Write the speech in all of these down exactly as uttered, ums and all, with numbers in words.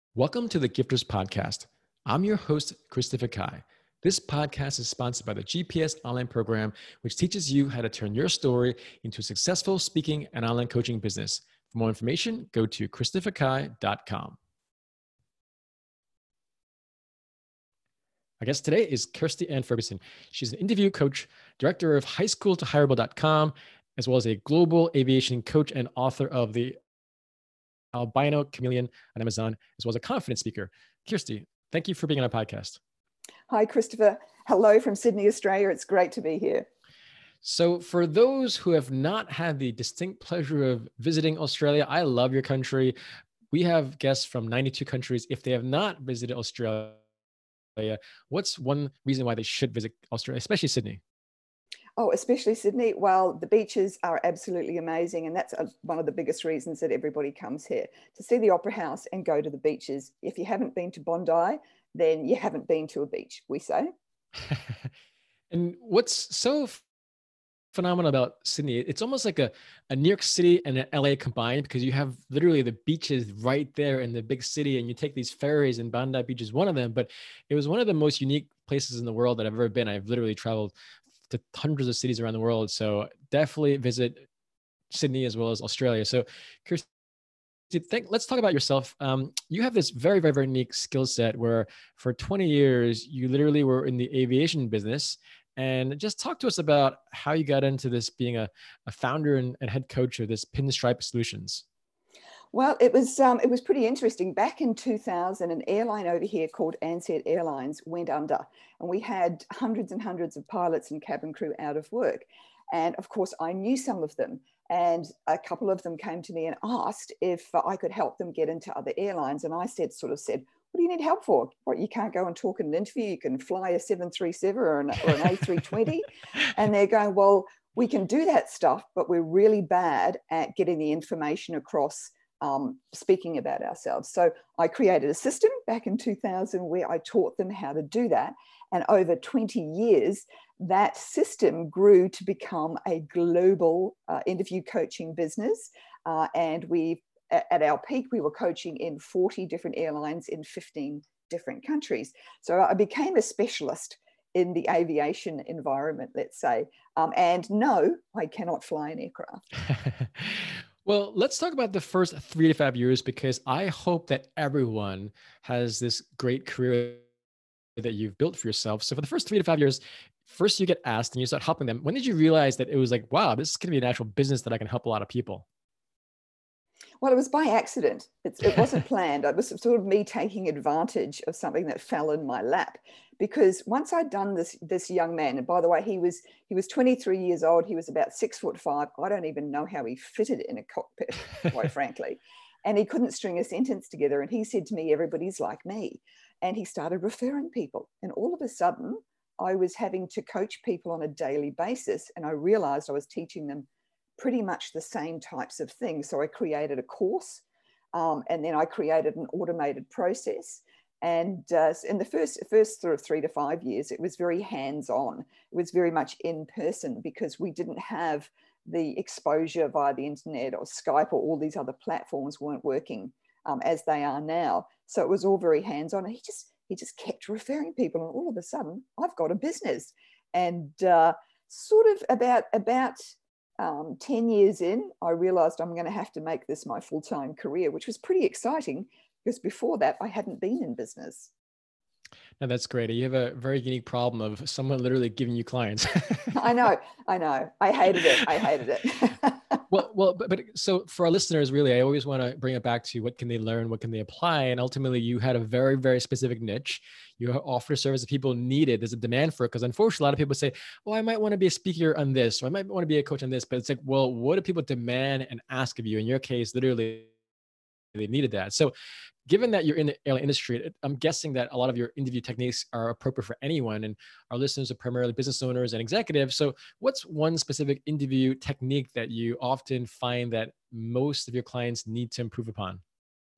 Welcome to the Gifters Podcast. I'm your host, Christopher Kai. This podcast is sponsored by the G P S Online Program, which teaches you how to turn your story into a successful speaking and online coaching business. For more information, go to christopher kai dot com. Our guest today is Kirsty Ann Ferguson. She's an interview coach, director of high school to hireable dot com, as well as a global aviation coach and author of the Albino Chameleon on Amazon, as well as a confidence speaker. Kirsty, thank you for being on our podcast. Hi, Christopher. Hello from Sydney, Australia. It's great to be here. So for those who have not had the distinct pleasure of visiting Australia, I love your country. We have guests from ninety-two countries. If they have not visited Australia, what's one reason why they should visit Australia, especially Sydney? Oh, especially Sydney. Well, the beaches are absolutely amazing. And that's a, one of the biggest reasons that everybody comes here, to see the Opera House and go to the beaches. If you haven't been to Bondi, then you haven't been to a beach, we say. And what's so phenomenal about Sydney, it's almost like a, a New York City and an L A combined, because you have literally the beaches right there in the big city, and you take these ferries, and Bondi Beach is one of them. But it was one of the most unique places in the world that I've ever been. I've literally traveled to hundreds of cities around the world. So definitely visit Sydney as well as Australia. So Kirsty, think, let's talk about yourself. Um, you have this very, very, very unique skill set where for twenty years, you literally were in the aviation business. And just talk to us about how you got into this, being a, a founder and, and head coach of this Pinstripe Solutions. Well, it was um, it was pretty interesting. Back in two thousand, an airline over here called Ansett Airlines went under, and we had hundreds and hundreds of pilots and cabin crew out of work. And of course, I knew some of them, and a couple of them came to me and asked if I could help them get into other airlines. And I said, sort of said, what do you need help for? What, you can't go and talk in an interview. You can fly a seven thirty-seven or an, or an A three twenty. And they're going, well, we can do that stuff, but we're really bad at getting the information across, um, speaking about ourselves. So I created a system back in two thousand where I taught them how to do that. And over twenty years, that system grew to become a global uh, interview coaching business. Uh, and we at our peak, we were coaching in forty different airlines in fifteen different countries. So I became a specialist in the aviation environment, let's say. Um, and no, I cannot fly an aircraft. Well, let's talk about the first three to five years, because I hope that everyone has this great career that you've built for yourself. So for the first three to five years, first you get asked and you start helping them. When did you realize that it was like, wow, this is going to be an actual business that I can help a lot of people? Well, it was by accident. It's, it wasn't planned. It was sort of me taking advantage of something that fell in my lap. Because once I'd done this, this young man, and by the way, he was he was twenty-three years old. He was about six foot five. I don't even know how he fitted in a cockpit, quite frankly. And he couldn't string a sentence together. And he said to me, everybody's like me. And he started referring people. And all of a sudden, I was having to coach people on a daily basis. And I realized I was teaching them pretty much the same types of things. So I created a course, um, and then I created an automated process. And uh, in the first, first sort of three to five years, it was very hands-on. It was very much in person, because we didn't have the exposure via the internet or Skype, or all these other platforms weren't working um, as they are now. So it was all very hands-on. And he just, he just kept referring people. And all of a sudden, I've got a business. And uh, sort of about, about, Um, ten years in, I realized I'm going to have to make this my full-time career, which was pretty exciting, because before that, I hadn't been in business. No, that's great. You have a very unique problem of someone literally giving you clients. I know, I know. I hated it. I hated it. well, well, but, but so for our listeners, really, I always want to bring it back to what can they learn? What can they apply? And ultimately, you had a very, very specific niche. You offer a service that people needed. There's a demand for it, because unfortunately, a lot of people say, oh, I might want to be a speaker on this, or I might want to be a coach on this. But it's like, well, what do people demand and ask of you? In your case, literally, they needed that. So given that you're in the airline industry, I'm guessing that a lot of your interview techniques are appropriate for anyone, and our listeners are primarily business owners and executives. So what's one specific interview technique that you often find that most of your clients need to improve upon?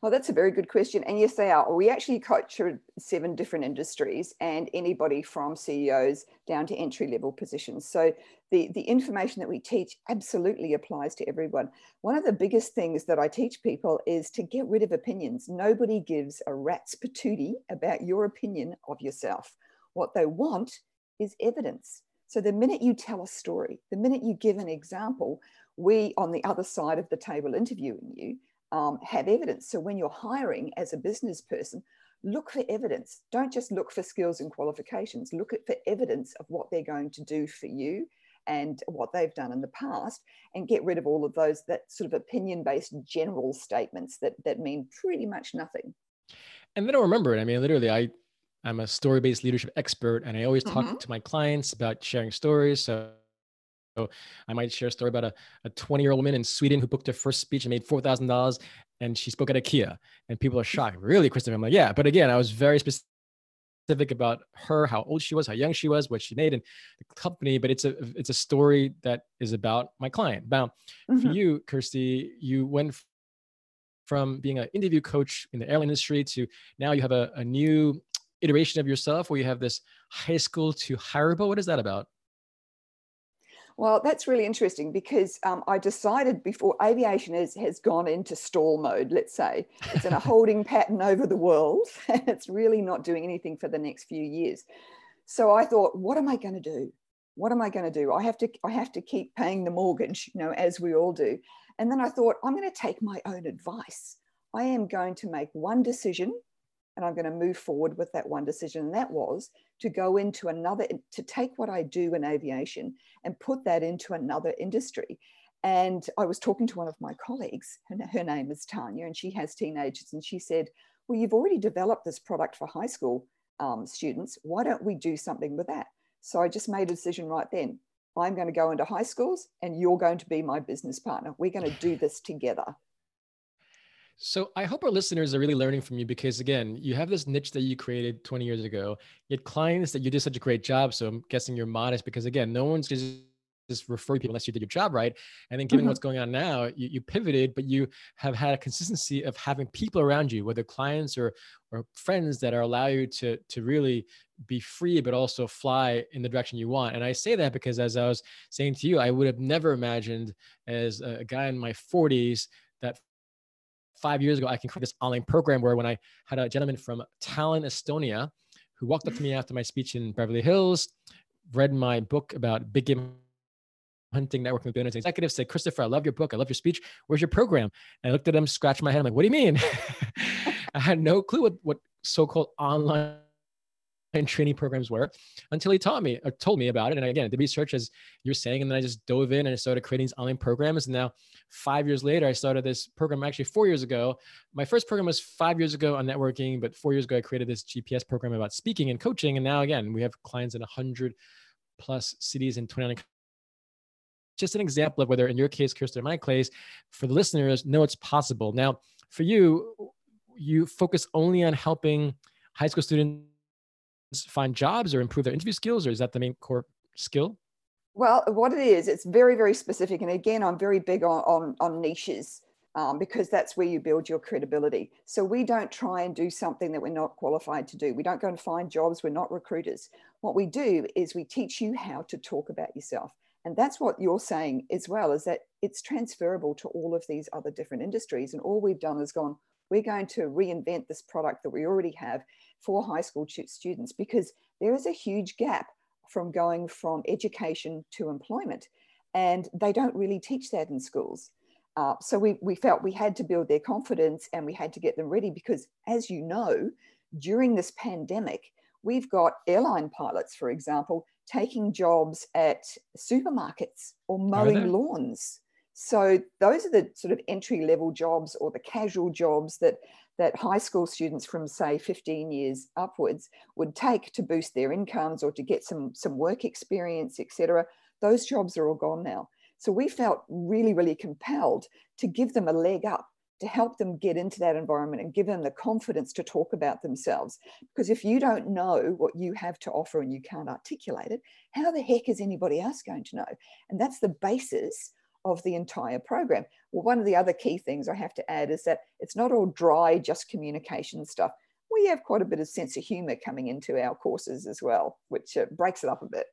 Well, that's a very good question. And yes, they are. We actually coach seven different industries and anybody from C E Os down to entry-level positions. So the, the information that we teach absolutely applies to everyone. One of the biggest things that I teach people is to get rid of opinions. Nobody gives a rat's patootie about your opinion of yourself. What they want is evidence. So the minute you tell a story, the minute you give an example, we on the other side of the table interviewing you, Um, have evidence. So when you're hiring as a business person, look for evidence. Don't just look for skills and qualifications. Look at for evidence of what they're going to do for you and what they've done in the past, and get rid of all of those that sort of opinion-based general statements that that mean pretty much nothing. And they don't remember it. I mean, literally, I I'm a story-based leadership expert, and I always talk Mm-hmm. to my clients about sharing stories. So So I might share a story about a, a twenty year old woman in Sweden who booked her first speech and made four thousand dollars, and she spoke at IKEA, and people are shocked. Really, Christopher? I'm like, yeah. But again, I was very specific about her, how old she was, how young she was, what she made, and the company. But it's a, it's a story that is about my client. Now, for Mm-hmm. you, Kirsty, you went from being an interview coach in the airline industry to now you have a, a new iteration of yourself where you have this high school to hireable. What is that about? Well, that's really interesting because um, I decided before aviation has, has gone into stall mode, let's say. It's in a holding pattern over the world, and it's really not doing anything for the next few years. So I thought, what am I going to do? What am I going to do? I have to, I have to keep paying the mortgage, you know, as we all do. And then I thought, I'm going to take my own advice. I am going to make one decision, and I'm going to move forward with that one decision. And that was to go into another, to take what I do in aviation and put that into another industry. And I was talking to one of my colleagues, her, her name is Tanya, and she has teenagers. And she said, well, you've already developed this product for high school um, students. Why don't we do something with that? So I just made a decision right then. I'm going to go into high schools and you're going to be my business partner. We're going to do this together. So I hope our listeners are really learning from you because again, you have this niche that you created twenty years ago. You had clients that you did such a great job. So I'm guessing you're modest because again, no one's just just refer people unless you did your job right. And then given Mm-hmm. what's going on now, you, you pivoted, but you have had a consistency of having people around you, whether clients or or friends that are allow you to to really be free, but also fly in the direction you want. And I say that because as I was saying to you, I would have never imagined as a guy in my forties that five years ago, I can create this online program where when I had a gentleman from Tallinn, Estonia, who walked up to me after my speech in Beverly Hills, read my book about big game hunting, networking with business executives, said, Christopher, I love your book. I love your speech. Where's your program? And I looked at him, scratched my head. I'm like, what do you mean? I had no clue what, what so-called online and training programs were until he taught me or told me about it. And again, I did research as you're saying, and then I just dove in and I started creating these online programs. And now five years later, I started this program actually four years ago. My first program was five years ago on networking, but four years ago, I created this G P S program about speaking and coaching. And now again, we have clients in a hundred plus cities in twenty-nine. Just an example of whether in your case, Kirsten, or my case, for the listeners, know it's possible. Now, for you, you focus only on helping high school students find jobs or improve their interview skills, or is that the main core skill? Well, what it is, it's very, very specific. And again, I'm very big on, on, on niches um, because that's where you build your credibility. So we don't try and do something that we're not qualified to do. We don't go and find jobs. We're not recruiters. What we do is we teach you how to talk about yourself. And that's what you're saying as well, is that it's transferable to all of these other different industries. And all we've done is gone, we're going to reinvent this product that we already have for high school students, because there is a huge gap from going from education to employment. And they don't really teach that in schools. Uh, so we, we felt we had to build their confidence and we had to get them ready because, as you know, during this pandemic, we've got airline pilots, for example, taking jobs at supermarkets or mowing lawns. So those are the sort of entry-level jobs or the casual jobs that, that high school students from, say, fifteen years upwards would take to boost their incomes or to get some, some work experience, et cetera. Those jobs are all gone now. So we felt really, really compelled to give them a leg up, to help them get into that environment and give them the confidence to talk about themselves. Because if you don't know what you have to offer and you can't articulate it, how the heck is anybody else going to know? And that's the basis of the entire program. Well, one of the other key things I have to add is that it's not all dry, just communication stuff. We have quite a bit of sense of humor coming into our courses as well, which uh, breaks it up a bit.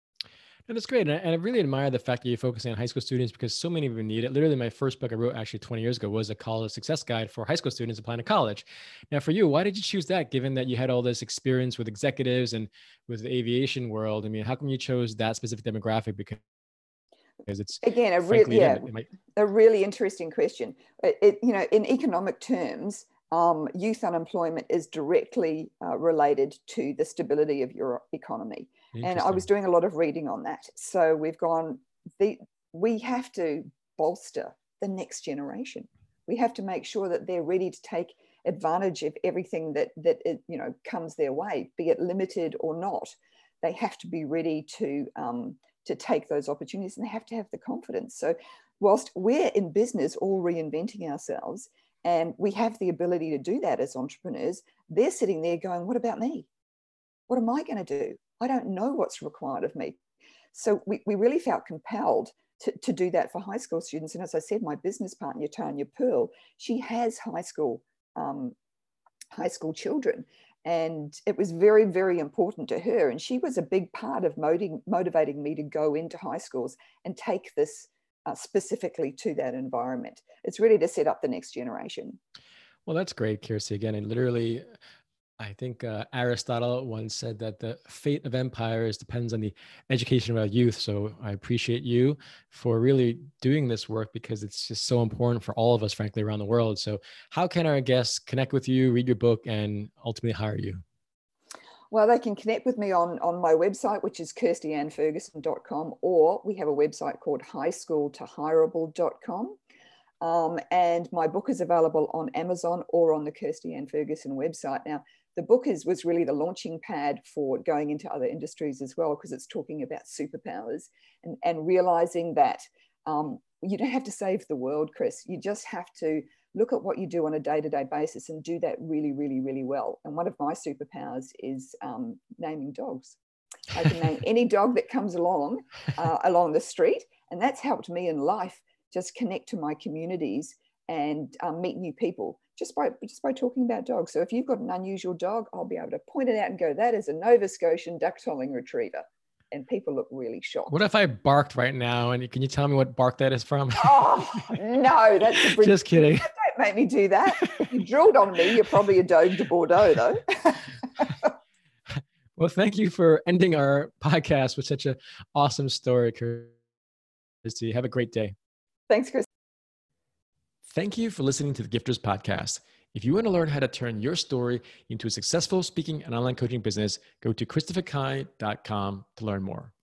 And that's great. And I, and I really admire the fact that you're focusing on high school students because so many of them need it. Literally, my first book I wrote actually twenty years ago was a college success guide for high school students applying to college. Now, for you, why did you choose that, given that you had all this experience with executives and with the aviation world? I mean, how come you chose that specific demographic? Because because it's again a really yeah, might... a really interesting question. It, it, you know, in economic terms, um, youth unemployment is directly uh, related to the stability of your economy. And I was doing a lot of reading on that. So we've gone, the, we have to bolster the next generation. We have to make sure that they're ready to take advantage of everything that, that it, you know, comes their way, be it limited or not. They have to be ready to, um, to take those opportunities, and they have to have the confidence. So whilst we're in business all reinventing ourselves, and we have the ability to do that as entrepreneurs, they're sitting there going, what about me? What am I going to do? I don't know what's required of me. So we, we really felt compelled to, to do that for high school students. And as I said, my business partner, Tanya Pearl, she has high school, um, high school children. And it was very, very important to her. And she was a big part of motivating, motivating me to go into high schools and take this uh, specifically to that environment. It's really to set up the next generation. Well, that's great, Kirsty. Again, and literally, I think uh, Aristotle once said that the fate of empires depends on the education of our youth. So I appreciate you for really doing this work because it's just so important for all of us, frankly, around the world. So how can our guests connect with you, read your book, and ultimately hire you? Well, they can connect with me on, on my website, which is kirsty ann ferguson dot com, or we have a website called high school to hireable dot com. Um, and my book is available on Amazon or on the Kirsty Ann Ferguson website. Now, the book is was really the launching pad for going into other industries as well, because it's talking about superpowers and, and realizing that um, you don't have to save the world, Chris. You just have to look at what you do on a day-to-day basis and do that really, really, really well. And one of my superpowers is um, naming dogs. I can name any dog that comes along uh, along the street, and that's helped me in life just connect to my communities and um, meet new people just by just by talking about dogs. So if you've got an unusual dog, I'll be able to point it out and go, that is a Nova Scotian dachshund retriever. And people look really shocked. What if I barked right now? And can you tell me what bark that is from? Oh, no, that's a British. Just kidding. Don't make me do that. If you drilled on me, you're probably a Dogue de Bordeaux, though. Well, thank you for ending our podcast with such an awesome story, Kirsty. Have a great day. Thanks, Chris. Thank you for listening to the Gifters Podcast. If you want to learn how to turn your story into a successful speaking and online coaching business, go to christopher kai dot com to learn more.